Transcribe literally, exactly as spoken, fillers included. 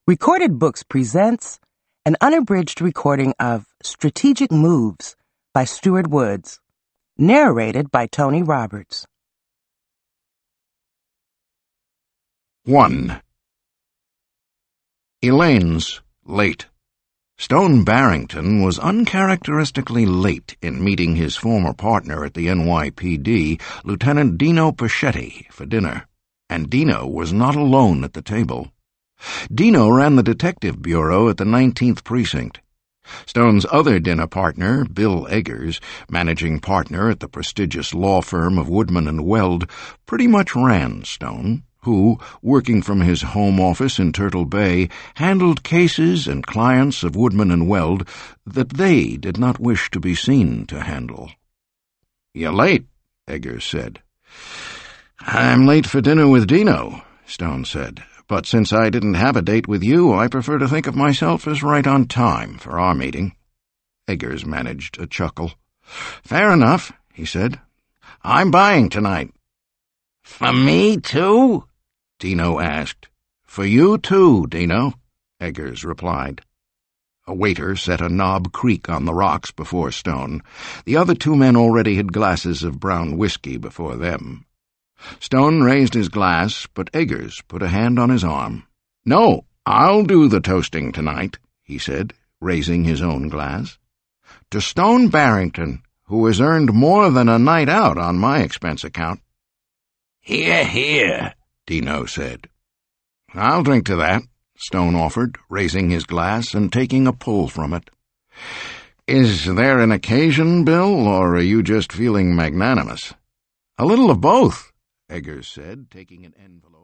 Recorded Books presents an unabridged recording of Strategic Moves by Stuart Woods, narrated by Tony Roberts. one. Elaine's late. Stone Barrington was uncharacteristically late in meeting his former partner at the N Y P D, Lieutenant Dino Paschetti, for dinner, and Dino was not alone at the table. Dino ran the detective bureau at the nineteenth Precinct. Stone's other dinner partner, Bill Eggers, managing partner at the prestigious law firm of Woodman and Weld, pretty much ran Stone, who, working from his home office in Turtle Bay, handled cases and clients of Woodman and Weld that they did not wish to be seen to handle. "You're late," Eggers said. "I'm late for dinner with Dino," Stone said. "But since I didn't have a date with you, I prefer to think of myself as right on time for our meeting." Eggers managed a chuckle. "Fair enough," he said. "I'm buying tonight." "For me, too?" Dino asked. "For you, too, Dino," Eggers replied. A waiter set a knob creak on the rocks before Stone. The other two men already had glasses of brown whiskey before them. Stone raised his glass, but Eggers put a hand on his arm. "No, I'll do the toasting tonight," he said, raising his own glass. "To Stone Barrington, who has earned more than a night out on my expense account." "Hear, hear," Dino said. "I'll drink to that," Stone offered, raising his glass and taking a pull from it. "Is there an occasion, Bill, or are you just feeling magnanimous?" "A little of both," Eggers said, taking an envelope.